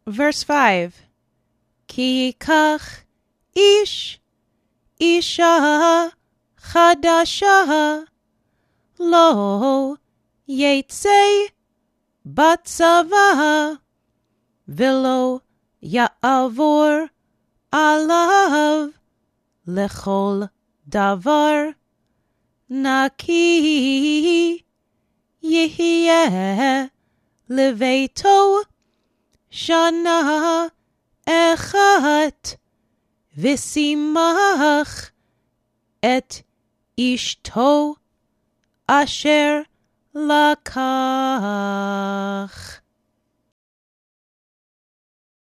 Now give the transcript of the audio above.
Verse 5. Ki yikach ish isha chadasha lo yetzei batzava velo ya'avor alav lechol davar naki yihye leveito shana echat v'simach et ishto asher lakach.